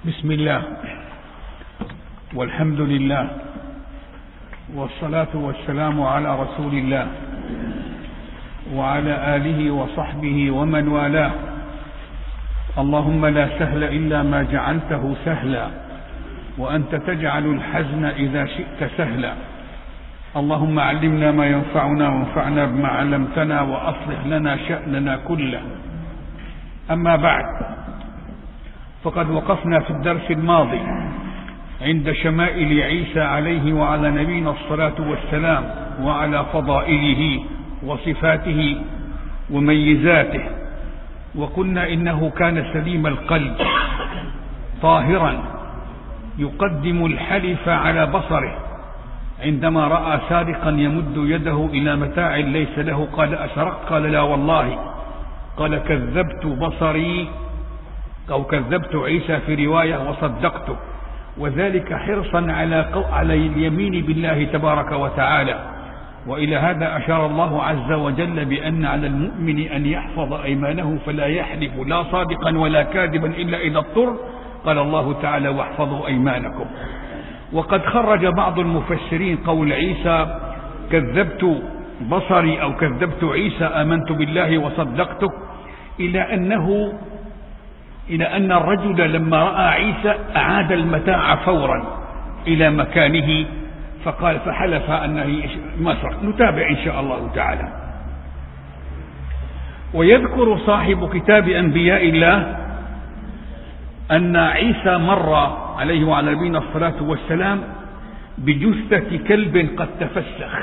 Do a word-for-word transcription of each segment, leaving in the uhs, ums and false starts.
بسم الله والحمد لله والصلاة والسلام على رسول الله وعلى آله وصحبه ومن والاه. اللهم لا سهل إلا ما جعلته سهلا وأنت تجعل الحزن إذا شئت سهلا. اللهم علمنا ما ينفعنا وانفعنا بما علمتنا وأصلح لنا شأننا كله. أما بعد، فقد وقفنا في الدرس الماضي عند شمائل عيسى عليه وعلى نبينا الصلاة والسلام وعلى فضائله وصفاته وميزاته، وقلنا إنه كان سليم القلب طاهرا يقدم الحلف على بصره. عندما رأى سارقا يمد يده إلى متاع ليس له قال أسرقت؟ قال لا والله. قال كذبت بصري أو كذبت عيسى في رواية وصدقته، وذلك حرصا على على اليمين بالله تبارك وتعالى. وإلى هذا أشار الله عز وجل بأن على المؤمن أن يحفظ أيمانه فلا يحلف لا صادقا ولا كاذبا إلا إذا اضطر. قال الله تعالى واحفظوا أيمانكم. وقد خرج بعض المفسرين قول عيسى كذبت بصري أو كذبت عيسى آمنت بالله وصدقته إلى أنه إلى أن الرجل لما رأى عيسى أعاد المتاع فورا إلى مكانه فقال فحلف أنه ما سرق. نتابع إن شاء الله تعالى. ويذكر صاحب كتاب أنبياء الله أن عيسى مر عليه وعلى نبينا الصلاة والسلام بجثة كلب قد تفسخ،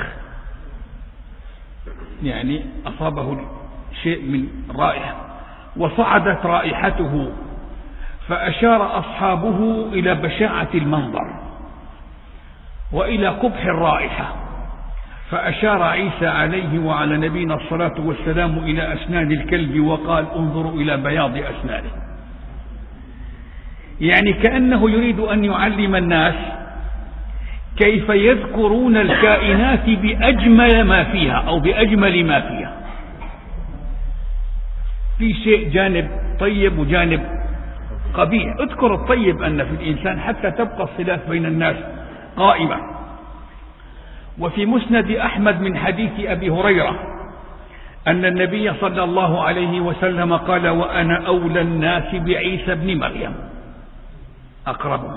يعني أصابه شيء من رائحة وصعدت رائحته، فأشار أصحابه إلى بشاعة المنظر وإلى قبح الرائحة، فأشار عيسى عليه وعلى نبينا الصلاة والسلام إلى أسنان الكلب وقال انظروا إلى بياض أسنانه، يعني كأنه يريد أن يعلم الناس كيف يذكرون الكائنات بأجمل ما فيها أو بأجمل ما فيها. في شيء جانب طيب وجانب قبيح. اذكر الطيب أن في الإنسان حتى تبقى الصلات بين الناس قائمة. وفي مسند أحمد من حديث أبي هريرة أن النبي صلى الله عليه وسلم قال وأنا أولى الناس بعيسى بن مريم أقربهم،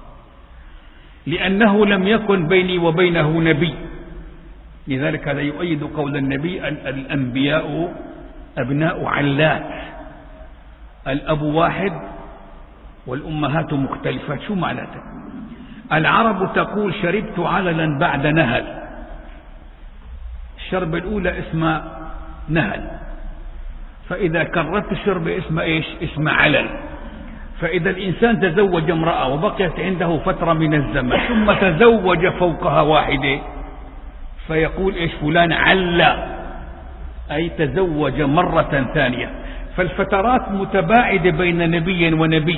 لأنه لم يكن بيني وبينه نبي. لذلك هذا يؤيد قول النبي الأنبياء أبناء علات، الأب واحد والأمهات مختلفات. شو معناته؟ العرب تقول شربت عللا بعد نهل. الشرب الأولى اسمها نهل، فإذا كررت الشرب اسمها إيش؟ اسمها علل. فإذا الإنسان تزوج امرأة وبقيت عنده فترة من الزمن ثم تزوج فوقها واحدة فيقول إيش؟ فلان علا، أي تزوج مرة ثانية. فالفترات متباعدة بين نبي ونبي،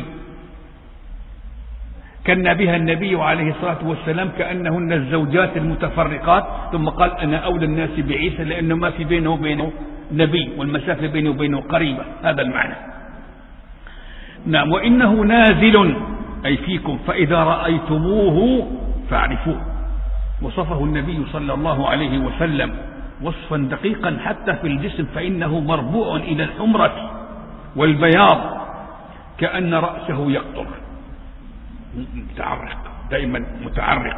كان بها النبي عليه الصلاة والسلام كأنهن الزوجات المتفرقات. ثم قال أنا أولى الناس بعيسى لأنه ما في بينه وبينه نبي والمسافة بينه وبينه قريبة. هذا المعنى. نعم. وإنه نازل أي فيكم فإذا رأيتموه فاعرفوه. وصفه النبي صلى الله عليه وسلم وصفا دقيقا حتى في الجسم، فإنه مربوع إلى الحمرة والبياض كأن رأسه يقطر، متعرق دائما متعرق.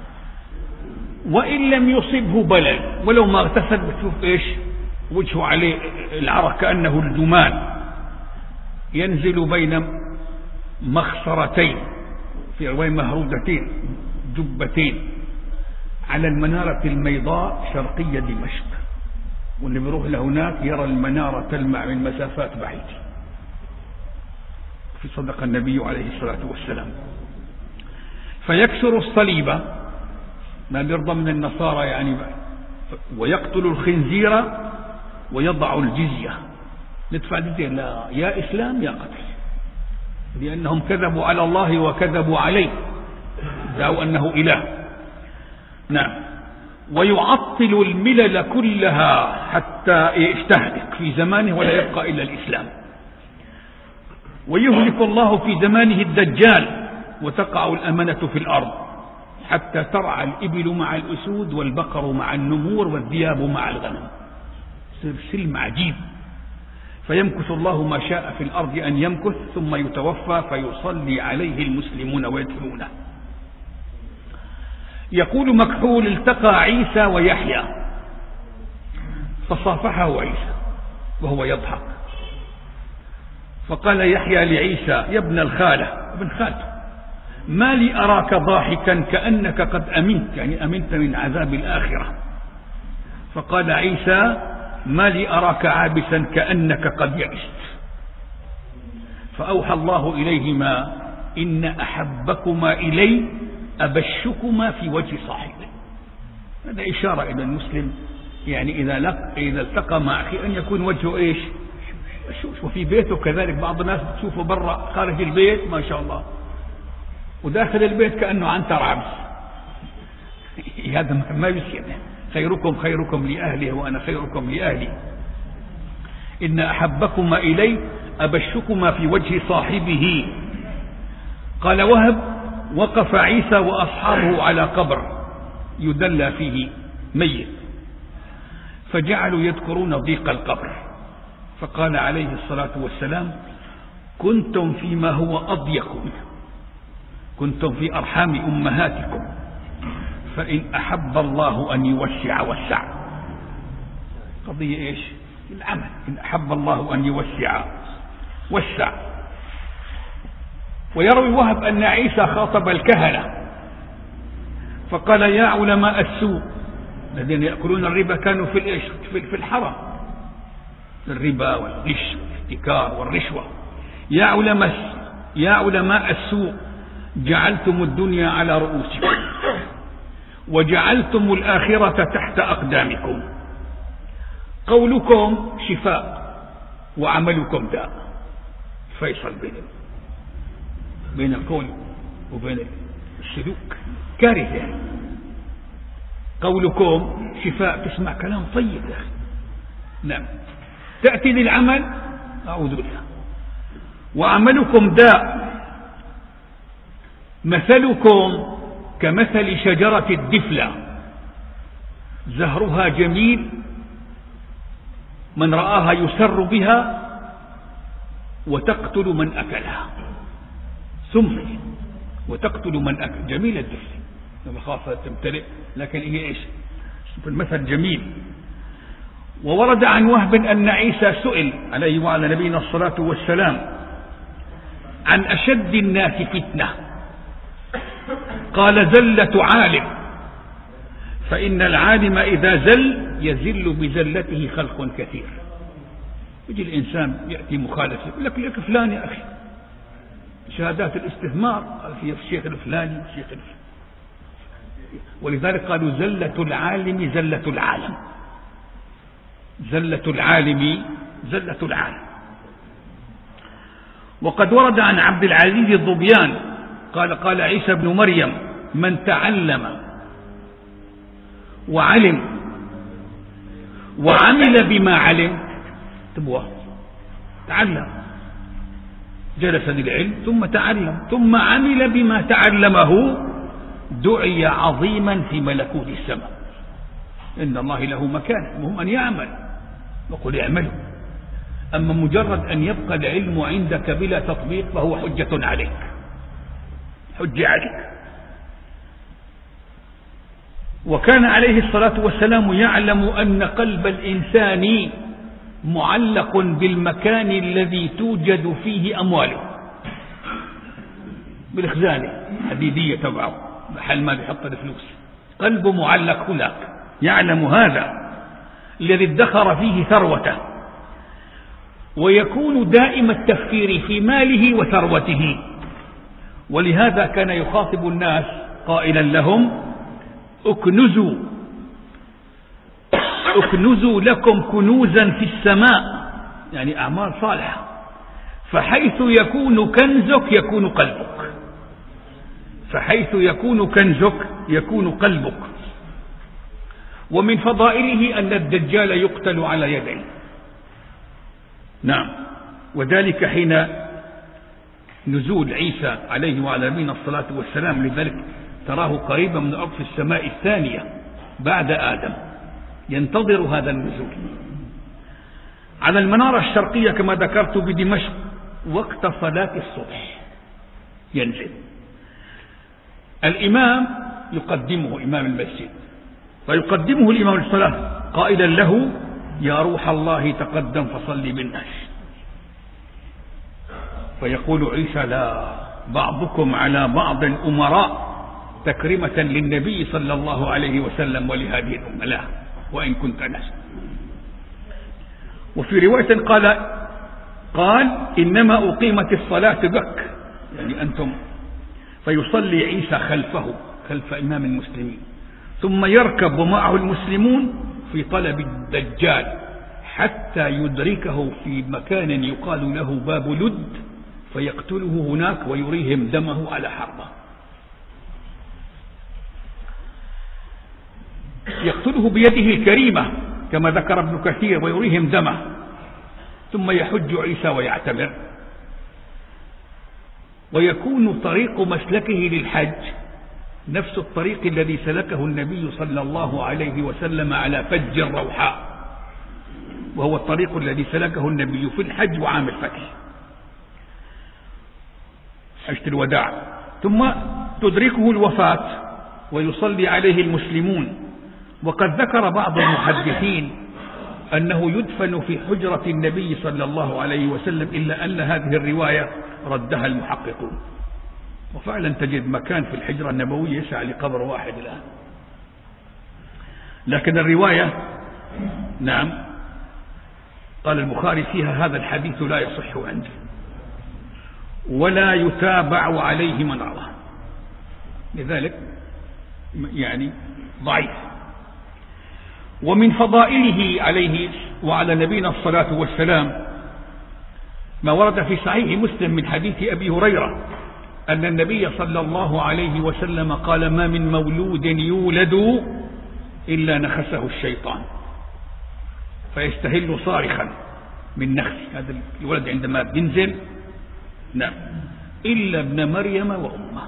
وإن لم يصبه بلل، ولو ما اغتسل بتشوف إيش؟ وجهه عليه العرق كأنه الجمان. ينزل بين مخصرتين، في رواية مهرودتين جبتين، على المنارة الميضاء شرقية دمشق، واللي بيروح لهناك يرى المنارة تلمع من مسافات بعيدة. في صدق النبي عليه الصلاة والسلام. فيكسر الصليب، ما بيرضى من النصارى يعني، ويقتل الخنزير ويضع الجزية. ندفع الجزية؟ لا، يا إسلام يا قتل، لأنهم كذبوا على الله وكذبوا عليه، دعوا أنه إله. نعم. ويعطل الملل كلها حتى يستهلك في زمانه ولا يبقى إلا الإسلام. ويهلك الله في زمانه الدجال وتقع الأمانة في الأرض حتى ترعى الإبل مع الأسود والبقر مع النمور والذئاب مع الغنم. سلم عجيب. فيمكث الله ما شاء في الأرض أن يمكث ثم يتوفى فيصلي عليه المسلمون ويدفنونه. يقول مكحول: التقى عيسى ويحيى فصافحه عيسى وهو يضحك، فقال يحيى لعيسى: يا ابن الخالة، ابن خالته، ما لي أراك ضاحكا كأنك قد أمنت، يعني أمنت من عذاب الآخرة. فقال عيسى: ما لي أراك عابسا كأنك قد يئست. فأوحى الله إليهما: إن أحبكما إلي أبشكما في وجه صاحبه. هذا إشارة إلى المسلم، يعني إذا لق إذا التقى مع أخي أن يكون وجهه إيش؟ وفي بيته كذلك. بعض الناس تشوفه برا خارج البيت ما شاء الله، وداخل البيت كأنه عنتر عبس. هذا ما يصير. خيركم خيركم لأهله وأنا خيركم لأهلي. إن أحبكما إلي أبشكما في وجه صاحبه. قال وهب: وقف عيسى وأصحابه على قبر يدلى فيه ميت، فجعلوا يذكرون ضيق القبر، فقال عليه الصلاة والسلام: كنتم فيما هو أضيق منه، كنتم في أرحام أمهاتكم، فإن أحب الله أن يوسع وسع. قضية إيش؟ العمل. إن أحب الله أن يوسع وسع. ويروي وهب أن عيسى خاطب الكهنة فقال: يا علماء السوء الذين يأكلون الربا كانوا في الإيش؟ في الحرم، الربا والغش والاحتكار والرشوة. يا علماء يا علماء السوء جعلتم الدنيا على رؤوسكم وجعلتم الآخرة تحت أقدامكم. قولكم شفاء وعملكم داء. فيصل بين بين القول وبين السلوك كارثة. يعني قولكم شفاء، تسمع كلام طيب يا أخي، نعم، تأتي للعمل أعوذ بالله. وعملكم داء، مثلكم كمثل شجرة الدفلة زهرها جميل، من رآها يسر بها وتقتل من أكلها. سمح وتقتل من أكل. جميلة الدفلة لما خاصة تمتلئ، لكن هي إيش؟ المثل جميل. وورد عن وهب أن عيسى سئل عليه وعلى نبينا الصلاة والسلام عن أشد الناس فتنة، قال: زلة عالم، فإن العالم إذا زل يزل بزلته خلق كثير. يجي الإنسان يأتي مخالف يقول لك لك فلان يا أخي، شهادات الاستثمار في الشيخ الفلاني والشيخ الفلاني. ولذلك قالوا: زلة العالم زلة العالم، زلة العالم زلة العالم. وقد ورد عن عبد العزيز الظبيان قال: قال عيسى بن مريم: من تعلم وعلم وعمل بما علم، تبوه تعلم، جلس للعلم ثم تعلم ثم عمل بما تعلمه، دعي عظيما في ملكوت السماء. إن الله له مكان، المهم أن يعمل، وقل اعملوا. أما مجرد أن يبقى العلم عندك بلا تطبيق فهو حجة عليك، حجة عليك. وكان عليه الصلاة والسلام يعلم أن قلب الإنسان معلق بالمكان الذي توجد فيه أمواله، بالخزانة حديدية تبعه، محل ما بيحط الفلوس، قلبه معلق هناك. يعلم هذا الذي ادخر فيه ثروته، ويكون دائم التفكير في ماله وثروته. ولهذا كان يخاطب الناس قائلا لهم: اكنزوا اكنزوا لكم كنوزا في السماء، يعني أعمال صالحة، فحيث يكون كنزك يكون قلبك، فحيث يكون كنزك يكون قلبك. ومن فضائله أن الدجال يقتل على يديه، نعم، وذلك حين نزول عيسى عليه وعلى نبينا الصلاة والسلام، لذلك تراه قريبا من الأرض في السماء الثانية بعد آدم ينتظر هذا النزول. على المنارة الشرقية كما ذكرت بدمشق وقت صلاة الصبح ينزل. الإمام يقدمه إمام المسجد، فيقدمه الإمام للصلاة قائلا له: يا روح الله تقدم فصل بالناس. فيقول عيسى: لا، بعضكم على بعض الأمراء، تكرمة للنبي صلى الله عليه وسلم ولهذه الأمة، لا، وإن كنت ناس. وفي رواية قال قال إنما أقيمت الصلاة بك، يعني أنتم. فيصلي عيسى خلفه خلف إمام المسلمين، ثم يركب معه المسلمون في طلب الدجال حتى يدركه في مكان يقال له باب لد، فيقتله هناك ويريهم دمه على حربه. يقتله بيده الكريمة كما ذكر ابن كثير، ويريهم دمه، ثم يحج عيسى ويعتمر. ويكون طريق مسلكه للحج نفس الطريق الذي سلكه النبي صلى الله عليه وسلم على فج الروحاء، وهو الطريق الذي سلكه النبي في الحج وعام الفتح، حجة الوداع. ثم تدركه الوفاة ويصلي عليه المسلمون. وقد ذكر بعض المحدثين أنه يدفن في حجرة النبي صلى الله عليه وسلم، إلا أن هذه الرواية ردها المحققون، وفعلا تجد مكان في الحجرة النبوية يسعى لقبر واحد الآن. لكن الرواية نعم قال البخاري فيها: هذا الحديث لا يصح عندي ولا يتابع عليه من رواه، لذلك يعني ضعيف. ومن فضائله عليه وعلى نبينا الصلاة والسلام ما ورد في صحيح مسلم من حديث أبي هريرة أن النبي صلى الله عليه وسلم قال: ما من مولود يولد إلا نخسه الشيطان فيستهل صارخا من نخسه، هذا الولد عندما بينزل، نعم، إلا ابن مريم وأمه.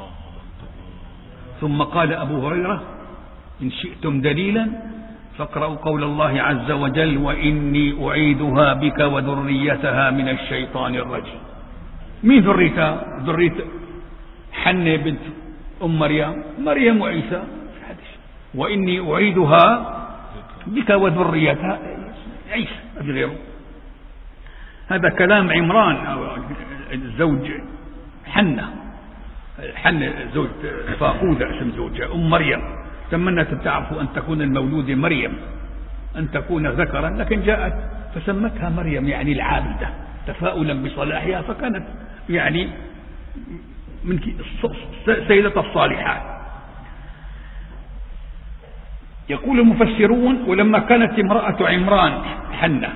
ثم قال أبو هريرة: إن شئتم دليلا فاقرأوا قول الله عز وجل: وإني أعيدها بك وذريتها من الشيطان الرجيم. مين ذريتها؟ ذرية حنة بنت أم مريم، مريم وعيسى. وإني أعيدها بك وذريتها عيسى غيره. هذا كلام عمران الزوج حنة حنة زوج فاقودة اسم زوجها أم مريم، تمنت تعرفوا أن تكون المولود مريم، أن تكون ذكرا، لكن جاءت فسمتها مريم يعني العابدة تفاؤلا بصلاحها، فكانت يعني من سيدة الصالحات. يقول المفسرون: ولما كانت امرأة عمران حنة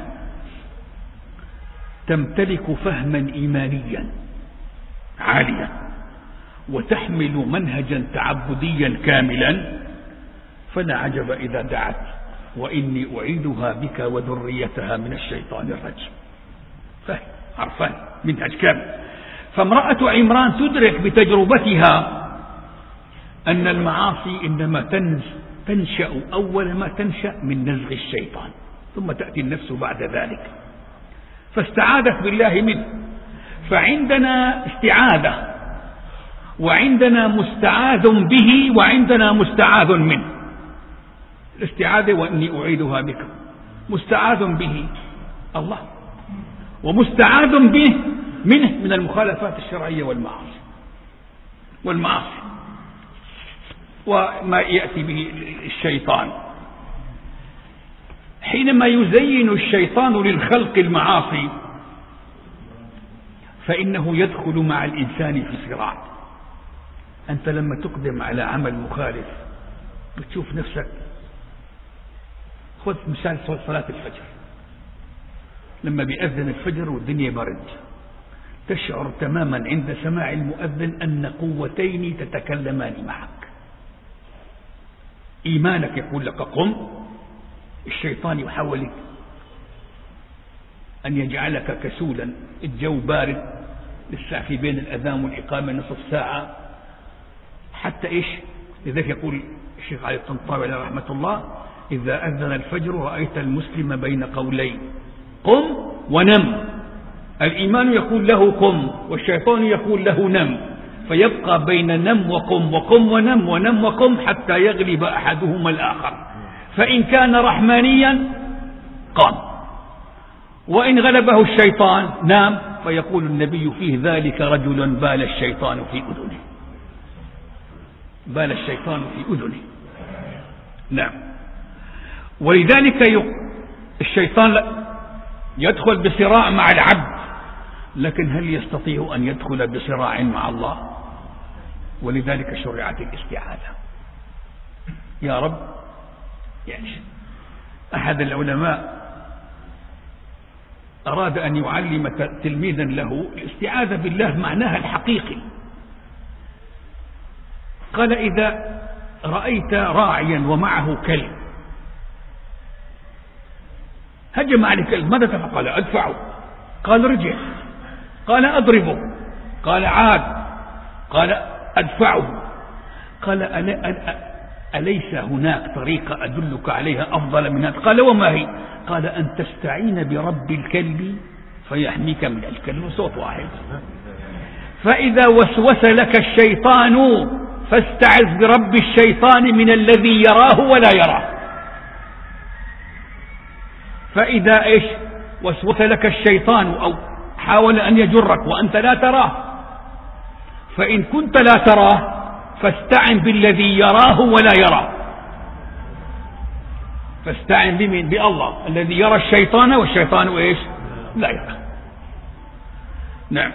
تمتلك فهما إيمانيا عاليا وتحمل منهجا تعبديا كاملا، فلا عجب إذا دعت: وإني أعيدها بك وذريتها من الشيطان الرجيم. فهم عرفان منهج كامل. فامرأة عمران تدرك بتجربتها أن المعاصي إنما تنشأ أول ما تنشأ من نزغ الشيطان، ثم تأتي النفس بعد ذلك، فاستعاذت بالله منه. فعندنا استعاذة، وعندنا مستعاذ به، وعندنا مستعاذ منه. الاستعاذة: وإني أعيدها بك، مستعاذ به الله، ومستعاذ به منه من المخالفات الشرعية والمعاصي والمعاصي وما يأتي به الشيطان. حينما يزين الشيطان للخلق المعاصي فإنه يدخل مع الإنسان في صراع. أنت لما تقدم على عمل مخالف بتشوف نفسك. خذ مثال صلاة الفجر، لما بيأذن الفجر والدنيا برد، تشعر تماما عند سماع المؤذن أن قوتين تتكلمان معك. إيمانك يقول لك قم، الشيطان يحاول أن يجعلك كسولا، الجو بارد، لسه في بين الأذان والإقامة نصف ساعة حتى إيش. لذلك يقول الشيخ علي الطنطاوي عليه رحمة الله: إذا أذن الفجر رأيت المسلم بين قولين قم ونم. الإيمان يقول له قم والشيطان يقول له نم، فيبقى بين نم وقم وقم ونم ونم وقم حتى يغلب أحدهما الآخر. فإن كان رحمانيا قام، وإن غلبه الشيطان نام. فيقول النبي فيه: ذلك رجل بال الشيطان في أذنه، بال الشيطان في أذنه. نعم. ولذلك الشيطان يدخل بصراع مع العبد، لكن هل يستطيع أن يدخل بصراع مع الله؟ ولذلك شرعت الاستعاذة. يا رب، يعني أحد العلماء أراد أن يعلم تلميذا له الاستعاذة بالله معناها الحقيقي. قال: إذا رأيت راعيا ومعه كلب هجم على الكلب، ماذا تفعل؟ قال: أدفعه. قال: رجع. قال: أضربه. قال: عاد. قال: أدفعه. قال: أليس هناك طريقة أدلك عليها أفضل من هذا؟ قال: وما هي؟ قال: أن تستعين برب الكلب فيحميك من الكلب. صوت واحد. فإذا وسوس لك الشيطان فاستعذ برب الشيطان من الذي يراه ولا يراه. فإذا إيش وسوس لك الشيطان أو حاول أن يجرك وأنت لا تراه، فإن كنت لا تراه فاستعن بالذي يراه ولا يراه. فاستعن بمن؟ بالله الذي يرى الشيطان والشيطان إيش؟ لا يرى. نعم.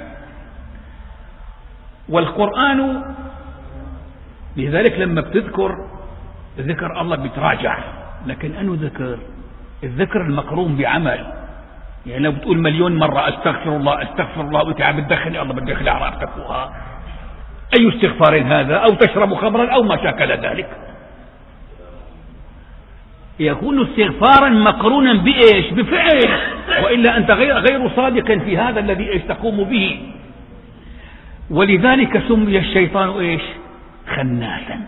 والقرآن لذلك لما بتذكر ذكر الله بتراجع، لكن أنه ذكر الذكر المقرون بعمل. يعني لو بتقول مليون مرة أستغفر الله أستغفر الله وأنت عم بتدخل الله بتدخل أعراضك فوقها، أي استغفار هذا؟ أو تشرب خمرا أو ما شاكل ذلك. يكون استغفارا مقرونا بإيش؟ بفعل، وإلا أنت غير غير صادق في هذا الذي إيش تقوم به. ولذلك سمي الشيطان إيش؟ خناسا.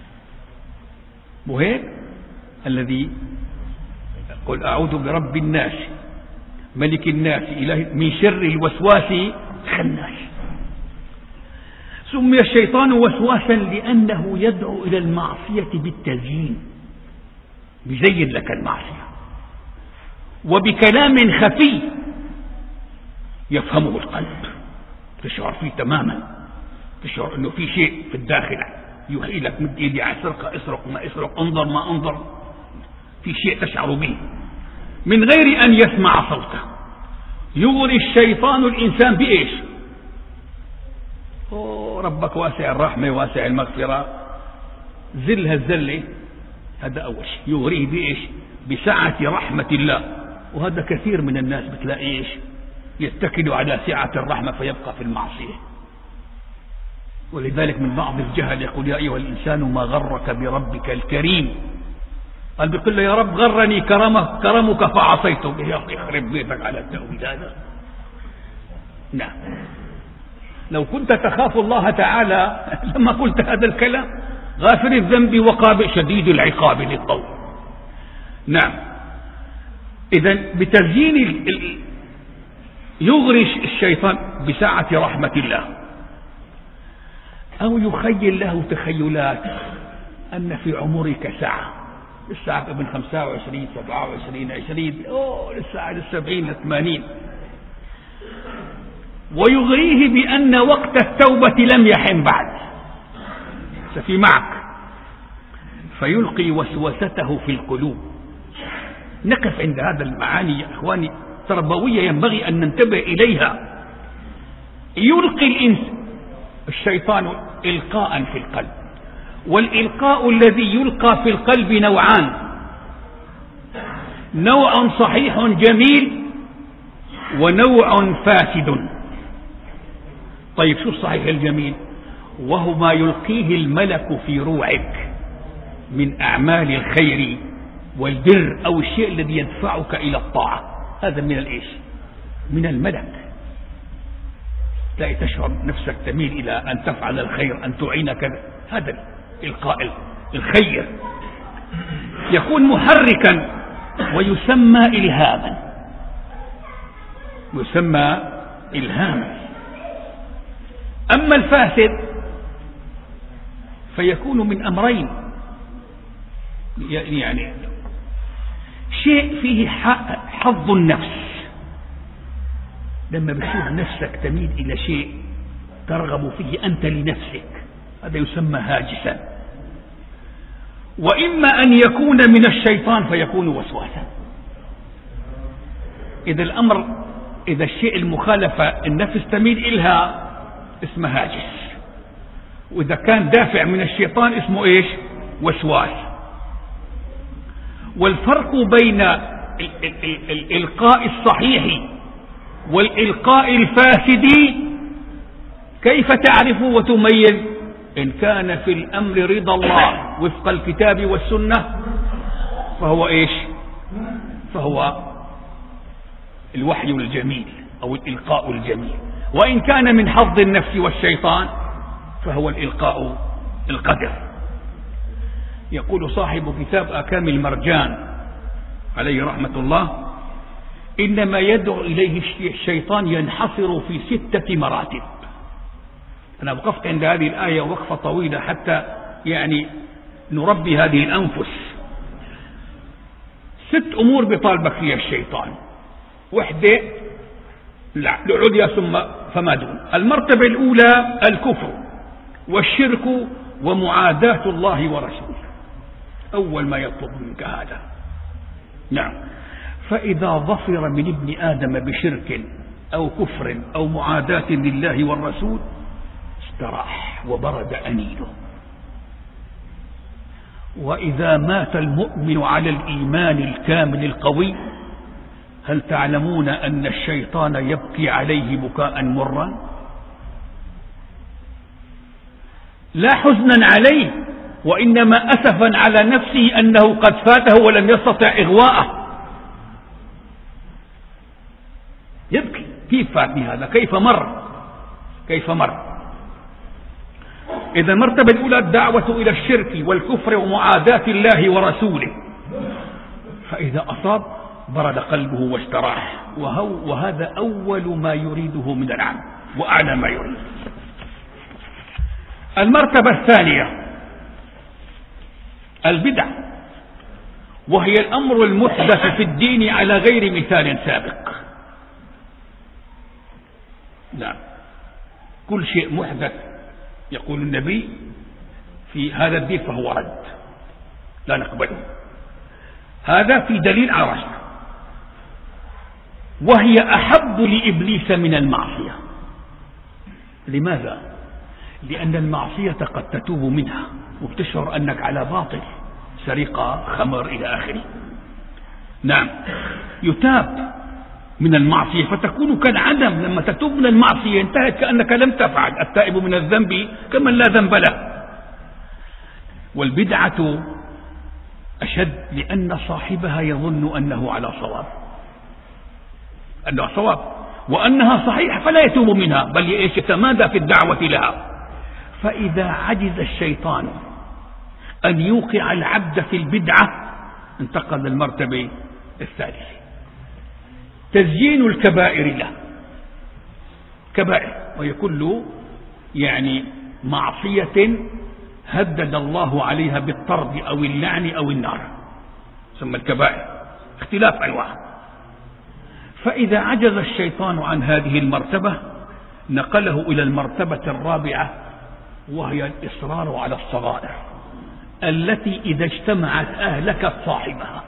وهيك الذي قل أعوذ برب الناس ملك الناس إله من شر الوسواس خناس. سمي الشيطان وسواسا لأنه يدعو إلى المعصية بالتزيين، بيزين لك المعصية وبكلام خفي يفهمه القلب، تشعر فيه تماما، تشعر أنه في شيء في الداخل يخيلك مد إيدي على سرقة، اسرق ما اسرق، انظر ما انظر، في شيء تشعر به من غير أن يسمع صوته. يغري الشيطان الإنسان بإيش؟ أوه ربك واسع الرحمة واسع المغفرة، زلها الزلة. هذا أول شيء يغريه بإيش؟ بسعة رحمة الله. وهذا كثير من الناس بتلاقي إيش؟ يتكل على سعة الرحمة فيبقى في المعصية. ولذلك من بعض الجهل يقول: يا أيها الإنسان ما غرك بربك الكريم. قال بيقول له: يا رب غرني كرمك كرمك فعصيته. يا أخي يخرب بيتك على التأويل هذا. نعم. لو كنت تخاف الله تعالى لما قلت هذا الكلام. غافر الذنب وقابل شديد العقاب للطول. نعم. إذن بتزيين ال... يغري الشيطان بسعة رحمة الله، أو يخيل له تخيلات أن في عمرك ساعة، الساعة ابن خمسة وعشرين سبعة وعشرين عشرين، أوه للساعة السبعين الثمانين. ويغريه بأن وقت التوبة لم يحن بعد، سفي معك، فيلقي وسوسته في القلوب. نقف عند هذا المعاني يا إخواني، تربوية ينبغي أن ننتبه إليها. يلقي الإنس الشيطان إلقاء في القلب، والإلقاء الذي يلقى في القلب نوعان: نوع صحيح جميل ونوع فاسد. طيب شو الصحيح الجميل؟ وهو ما يلقيه الملك في روعك من أعمال الخير والبر أو الشيء الذي يدفعك إلى الطاعة. هذا من الإيش؟ من الملك. تلاقي تشعر نفسك تميل إلى أن تفعل الخير، أن تعين كذا. هذا القائل الخير يكون محركا ويسمى إلهاما، يسمى إلهاما. أما الفاسد فيكون من أمرين، يعني شيء فيه حظ النفس، لما بتشوف نفسك تميل إلى شيء ترغب فيه أنت لنفسك، هذا يسمى هاجسا. وإما أن يكون من الشيطان فيكون وسواسا. إذا الأمر إذا الشيء المخالفة النفس تميل إلها اسمه هاجس، وإذا كان دافع من الشيطان اسمه إيش؟ وسواس. والفرق بين الإلقاء الصحيح والإلقاء الفاسد كيف تعرف وتميز؟ إن كان في الأمر رضا الله وفق الكتاب والسنة فهو إيش؟ فهو الوحي الجميل أو الإلقاء الجميل. وإن كان من حظ النفس والشيطان فهو الإلقاء القدر. يقول صاحب كتاب أكام المرجان عليه رحمة الله: إنما يدعو إليه الشيطان ينحصر في ستة مراتب. أنا وقفت عند هذه الآية وقفة طويلة حتى يعني نربي هذه الأنفس. ست أمور بيطالبك فيها الشيطان، وحدة العليا ثم فما دون. المرتبة الأولى الكفر والشرك ومعاداة الله ورسوله، أول ما يطلب منك هذا. نعم. فإذا ظفر من ابن آدم بشرك أو كفر أو معاداة لله والرسول استراح وبرد أنينه. وإذا مات المؤمن على الإيمان الكامل القوي هل تعلمون أن الشيطان يبكي عليه بكاء مرا، لا حزنا عليه وإنما أسفا على نفسه أنه قد فاته ولم يستطع إغواءه. يبكي كيف فاتني هذا، كيف مر كيف مر. إذا المرتبة الأولى الدعوة إلى الشرك والكفر ومعاداة الله ورسوله، فإذا أصاب برد قلبه واستراح، وهو وهذا أول ما يريده من العمل وأعلى ما يريد. المرتبة الثانية البدع، وهي الأمر المحدث في الدين على غير مثال سابق. لا، كل شيء محدث يقول النبي في هذا الدين فهو رد، لا نقبله. هذا في دليل على رشد، وهي أحب لإبليس من المعصية. لماذا؟ لأن المعصية قد تتوب منها وبتشعر أنك على باطل، سرقة، خمر، إلى آخره. نعم، يتاب من المعصية فتكون كالعدم. لما تتوب من المعصية انتهت كأنك لم تفعل. التائب من الذنب كمن لا ذنب له. والبدعة أشد لأن صاحبها يظن أنه على صواب، أنه صواب وأنها صحيحة فلا يتوب منها، بل يتمادى في الدعوة لها. فإذا عجز الشيطان أن يوقع العبد في البدعة انتقل للمرتبة الثالثة، تزيين الكبائر له. كبائر وهي كل يعني معصية هدد الله عليها بالطرد أو اللعن أو النار، ثم الكبائر اختلاف أنواع. فإذا عجز الشيطان عن هذه المرتبة نقله إلى المرتبة الرابعة، وهي الإصرار على الصغائر التي إذا اجتمعت أهلكت صاحبها.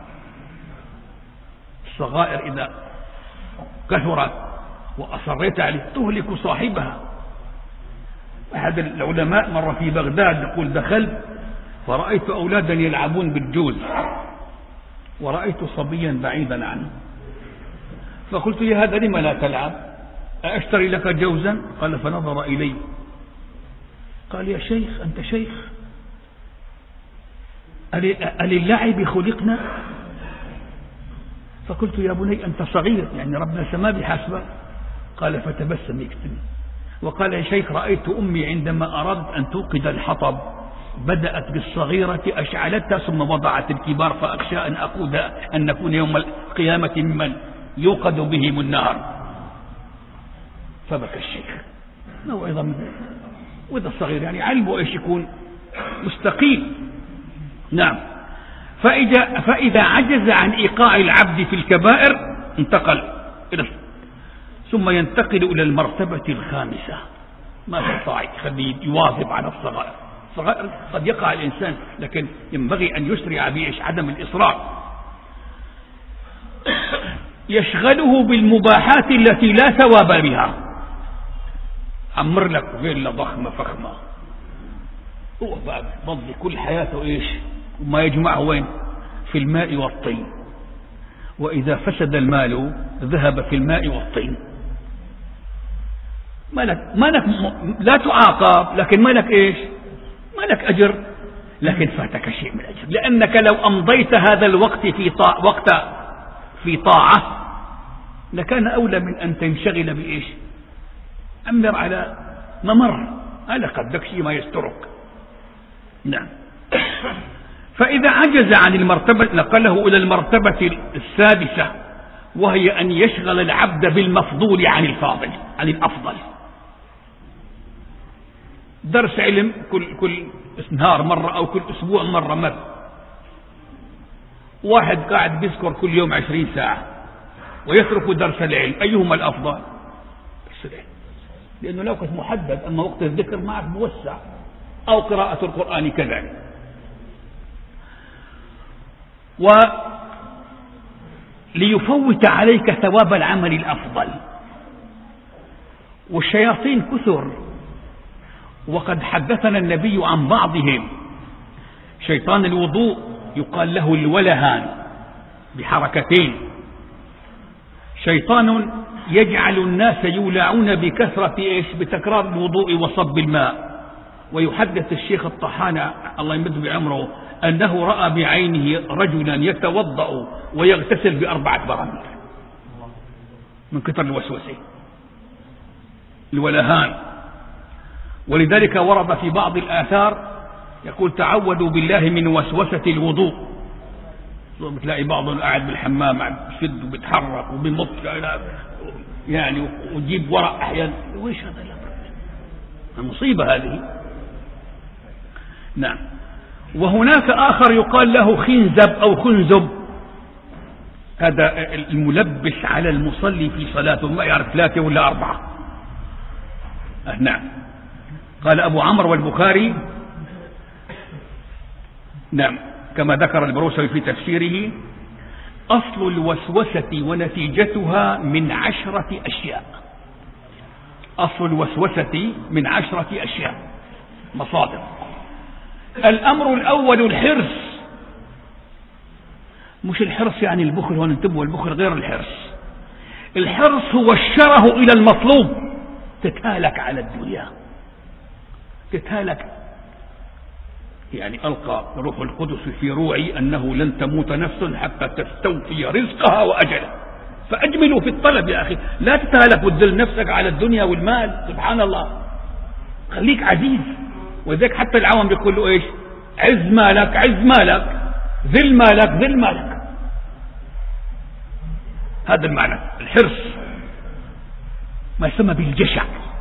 الصغائر إذا كثرت وأصريت عليه تهلك صاحبها. أحد العلماء مر في بغداد يقول: دخلت فرأيت أولادا يلعبون بالجوز ورأيت صبيا بعيدا عنه، فقلت: يا هذا لما لا تلعب؟ أشتري لك جوزا؟ قال: فنظر إلي قال: يا شيخ أنت شيخ، أللعب خلقنا؟ فقلت: يا بني أنت صغير، يعني ربنا سما بحسبه. قال فتبسم يكتب وقال يا شيخ رأيت أمي عندما أردت أن توقد الحطب بدأت بالصغيرة أشعلتها ثم وضعت الكبار، فأخشى أن أقود أن نكون يوم القيامة ممن يوقد بهم النار. فبكى الشيخ. موعظة من وذا الصغير يعني علمه ايش يكون مستقيم. نعم. فإذا, فإذا عجز عن إيقاع العبد في الكبائر انتقل إلى ثم ينتقل إلى المرتبة الخامسة. ما استطاع يخليه يواظب على الصغائر. الصغائر قد يقع الإنسان لكن ينبغي أن يسرع بإيش عدم الإصرار. يشغله بالمباحات التي لا ثواب بها. عمر لك فيلا ضخمة فخمة، هو بقى بضي كل حياته ايش وما يجمعه وين؟ في الماء والطين. وإذا فسد المال ذهب في الماء والطين. ما لك ما لك لا تعاقب لكن ما لك ايش؟ ما لك أجر، لكن فاتك شيء من الأجر، لأنك لو أمضيت هذا الوقت في طاعة وقت في طاعة لكان أولى من أن تنشغل بإيش؟ أمر على ممر على قدك شيء ما يسترك. نعم. فإذا عجز عن المرتبة نقله إلى المرتبة السادسة، وهي أن يشغل العبد بالمفضول عن الفاضل عن الأفضل. درس علم كل كل نهار مرة أو كل أسبوع مرة مرة. واحد قاعد بيذكر كل يوم عشرين ساعة ويترك درس العلم، أيهما الأفضل؟ درس العلم، لأنه لو كنت محدد أما وقت الذكر معك موسع، أو قراءة القرآن كذلك. وليفوت عليك ثواب العمل الأفضل. والشياطين كثر، وقد حدثنا النبي عن بعضهم. شيطان الوضوء يقال له الولهان بحركتين. شيطان يجعل الناس يولعون بكثرة إيش؟ بتكرار الوضوء وصب الماء. ويحدث الشيخ الطحانة الله يمد بعمره أنه رأى بعينه رجلا يتوضأ ويغتسل بأربعة براميل من كثر الوسوسة الولهان. ولذلك ورد في بعض الآثار يقول تعوذوا بالله من وسوسة الوضوء. بتلاقي بعضهم قاعد بالحمام بشد وبيتحرك وبيمط يعني ويجيب ورق أحيانا. وإيش هذا الأمر؟ المصيبة هذه. نعم. وهناك آخر يقال له خنزب أو خنزب، هذا الملبس على المصلي في صلاته ما يعرف ثلاثة ولا أربعة. أه نعم. قال أبو عمرو والبخاري نعم كما ذكر البروسوي في تفسيره أصل الوسوسة ونتيجتها من عشرة أشياء. أصل الوسوسة من عشرة أشياء مصادر. الأمر الأول الحرص. مش الحرص يعني البخل، هون انتبهوا البخل غير الحرص. الحرص هو الشره إلى المطلوب، تتهالك على الدنيا، تتهالك. يعني ألقى روح القدس في روعي أنه لن تموت نفس حتى تستوفي رزقها وأجلها، فأجملوا في الطلب يا أخي، لا تتهالك وتذل نفسك على الدنيا والمال. سبحان الله، خليك عزيز. وذلك حتى العوام بيقولوا إيش؟ عز مالك عز مالك، ذل مالك ذل مالك. هذا المعنى الحرص، ما يسمى بالجشع.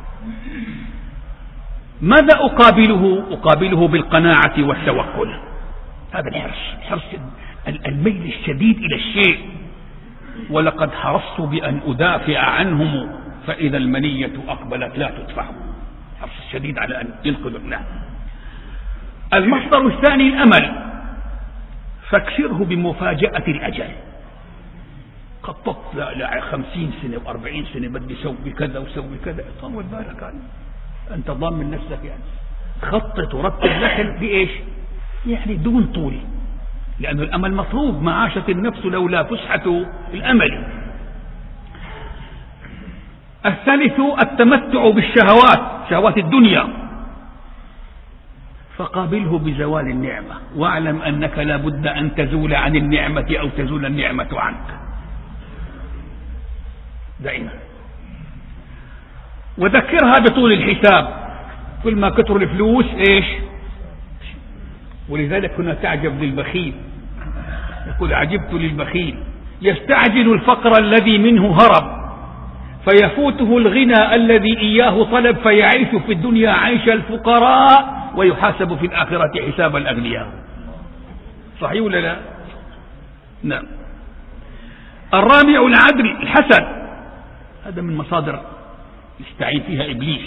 ماذا أقابله؟ أقابله بالقناعة والتوكل. هذا الحرص، الحرص الميل الشديد إلى الشيء. ولقد حرصت بأن أدافع عنهم فإذا المنية أقبلت لا تدفع. حرص الشديد على أن ينقذ الناس. المصدر الثاني الأمل، فاكسره بمفاجأة الأجل. خطط لا لا خمسين سنة وأربعين سنة بدي سوي كذا وسوي كذا، طول بالك يعني. أنت ضامن نفسك يعني. خطط ورتب لك بإيش؟ يعني دون طول، لأن الأمل مطلوب. معاشة النفس لولا فسحة الأمل. الثالث التمتع بالشهوات، شهوات الدنيا، فقابله بزوال النعمة، واعلم أنك لا بد أن تزول عن النعمة أو تزول النعمة عنك دائما. وذكرها بطول الحساب، كل ما كتر الفلوس ايش. ولذلك كنا تعجب للبخيل، يقول عجبت للبخيل يستعجل الفقر الذي منه هرب، فيفوته الغنى الذي إياه طلب، فيعيش في الدنيا عيش الفقراء ويحاسب في الآخرة حساب الأغنياء. صحيح ولا لا؟ نعم. الرابع العدل الحسد، هذا من مصادر يستعين فيها إبليس.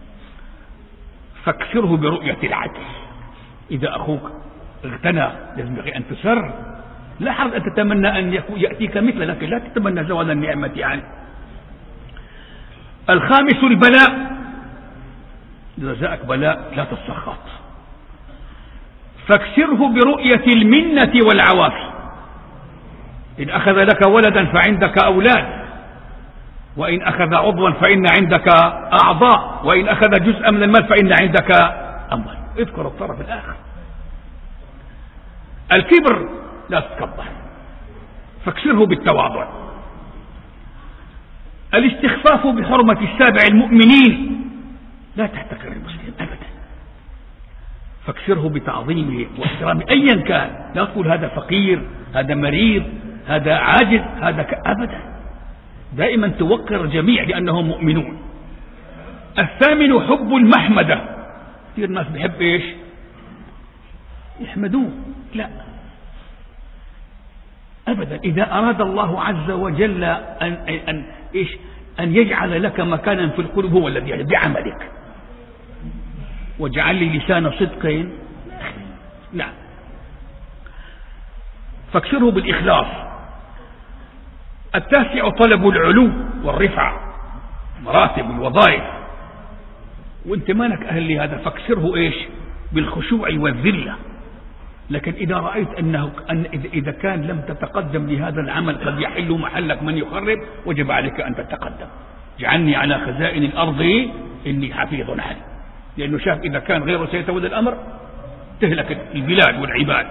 فاكسره برؤية العدل، إذا أخوك اغتنى ينبغي أن تسر، لا حرج أن تتمنى أن يأتيك مثله، لكن لا تتمنى زوال النعمة عنه. الخامس البلاء، إذا جاءك بلاء لا تسخط، فاكسره برؤية المنة والعوافي. إن أخذ لك ولدا فعندك أولاد، وإن أخذ عضوا فإن عندك أعضاء، وإن أخذ جزءا من المال فإن عندك أموال. اذكر الطرف الآخر. الكبر لا تتكبر، فاكسره بالتواضع. الاستخفاف بحرمة السابع المؤمنين، لا تحتقر المسلم أبدا، فاكسره بتعظيمه واحترامه أيا كان. لا تقول هذا فقير، هذا مريض، هذا عاجز، هذا ك... أبدا، دائما توقر الجميع لأنهم مؤمنون. الثامن حب المحمدة، كثير الناس بيحب إيش؟ يحمدوه، لا أبدا. إذا أراد الله عز وجل أن, أن, إيش؟ أن يجعل لك مكانا في القلوب هو الذي يعني بعملك. واجعل لي لسان صدق، لا، فاكسره بالإخلاص. التاسع طلب العلو والرفعة، مراتب الوظائف، وانت مالك أهل لهذا، فاكسره إيش؟ بالخشوع والذلة. لكن إذا رأيت أنه أن إذا كان لم تتقدم لهذا العمل قد يحل محلك من يخرب، وجب عليك أن تتقدم. اجعلني على خزائن الأرض إني حفيظ عليم، لأنه شاف إذا كان غيره سيتولى الأمر تهلك البلاد والعباد.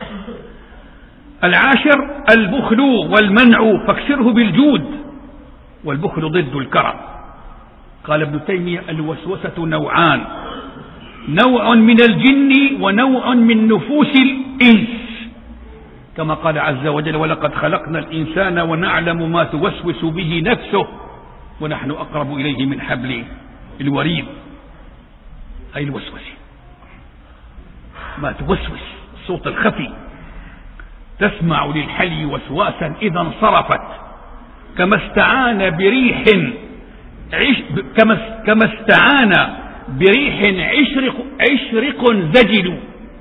العاشر البخل والمنع، فاكسره بالجود، والبخل ضد الكرم. قال ابن تيمية الوسوسة نوعان، نوع من الجن ونوع من نفوس الإنس، كما قال عز وجل ولقد خلقنا الإنسان ونعلم ما توسوس به نفسه ونحن أقرب إليه من حبل الوريد. أي الوسوسة، ما توسوس، الصوت الخفي. تسمع للحلي وسواسا إذا انصرفت، كما استعان بريح عش كما كما استعان بريح عشرق عشرق زجل.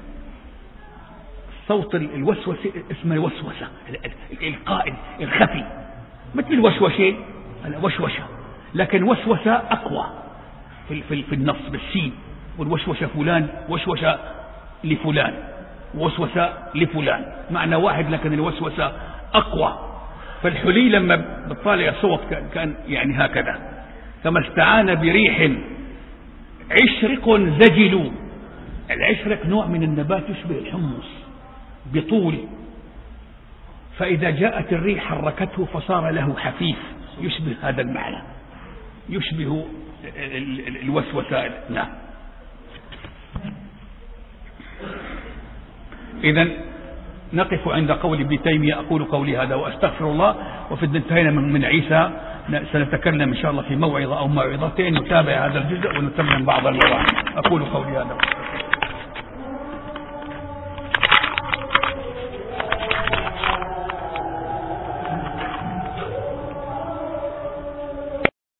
صوت الوسوسة اسمه الوسوسة، الإلقاء الخفي، مثل الوشوشة الوشوشة، لكن وسوسة أقوى في في في النص بالسين. والوشوشة فلان وشوشة لفلان، وسوسة لفلان، معنى واحد، لكن الوسوسة أقوى. فالحلي لما بتطالع الصوت كان يعني هكذا. كما استعان بريح عشرق زجل. العشرق نوع من النبات يشبه الحمص بطول، فإذا جاءت الريح حركته فصار له حفيف، يشبه هذا المعنى، يشبه الوسوسة. نعم. إذن نقف عند قول ابن تيمية. أقول قولي هذا وأستغفر الله. وفي انتهينا من عيسى، سنتكلم إن شاء الله في موعظة أو موعظتين نتابع هذا الجزء ونتمم بعض المواعظ. أقول قولي هذا.